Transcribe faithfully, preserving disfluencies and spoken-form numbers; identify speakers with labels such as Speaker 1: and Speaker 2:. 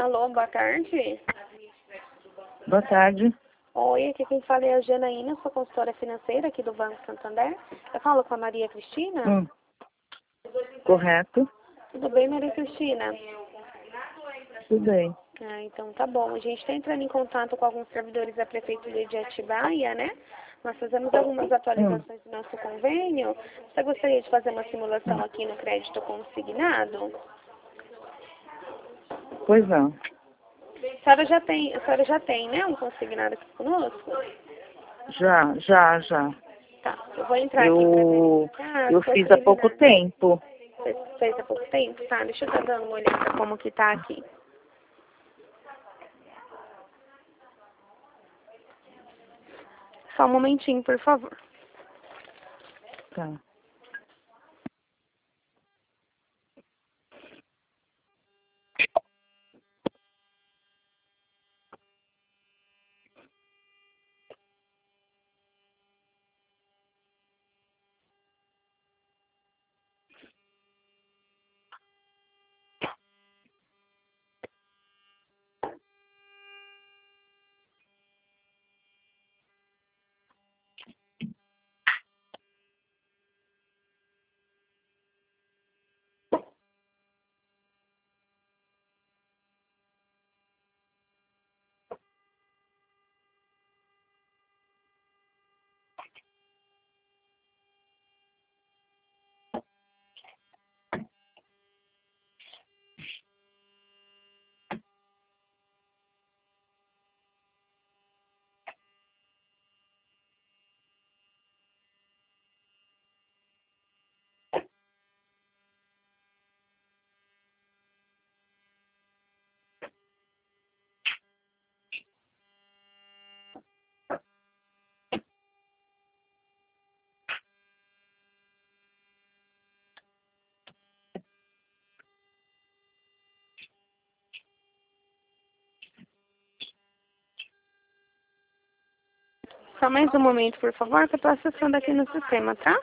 Speaker 1: Alô, boa tarde.
Speaker 2: Boa tarde.
Speaker 1: Oi, aqui quem fala é a Janaína, sou consultora financeira aqui do Banco Santander. Eu falo com a Maria Cristina?
Speaker 2: Hum. Correto.
Speaker 1: Tudo bem, Maria Cristina?
Speaker 2: Tudo bem.
Speaker 1: Ah, então tá bom. A gente está entrando em contato com alguns servidores da Prefeitura de Atibaia, né? Nós fazemos algumas atualizações do nosso convênio. Você gostaria de fazer uma simulação aqui no crédito consignado?
Speaker 2: Pois não.
Speaker 1: A senhora já tem, a senhora já tem, né, um consignado aqui conosco?
Speaker 2: Já, já, já.
Speaker 1: Tá, eu vou entrar
Speaker 2: Eu,
Speaker 1: aqui para verificar.
Speaker 2: eu
Speaker 1: se foi
Speaker 2: fiz há pouco
Speaker 1: preliminar.
Speaker 2: tempo.
Speaker 1: Fez, fez há pouco tempo? Tá, deixa eu estar dando uma olhada como que tá aqui. Só um momentinho, por favor.
Speaker 2: Tá.
Speaker 1: Só mais um momento, por favor, que eu tô acessando aqui no sistema, tá?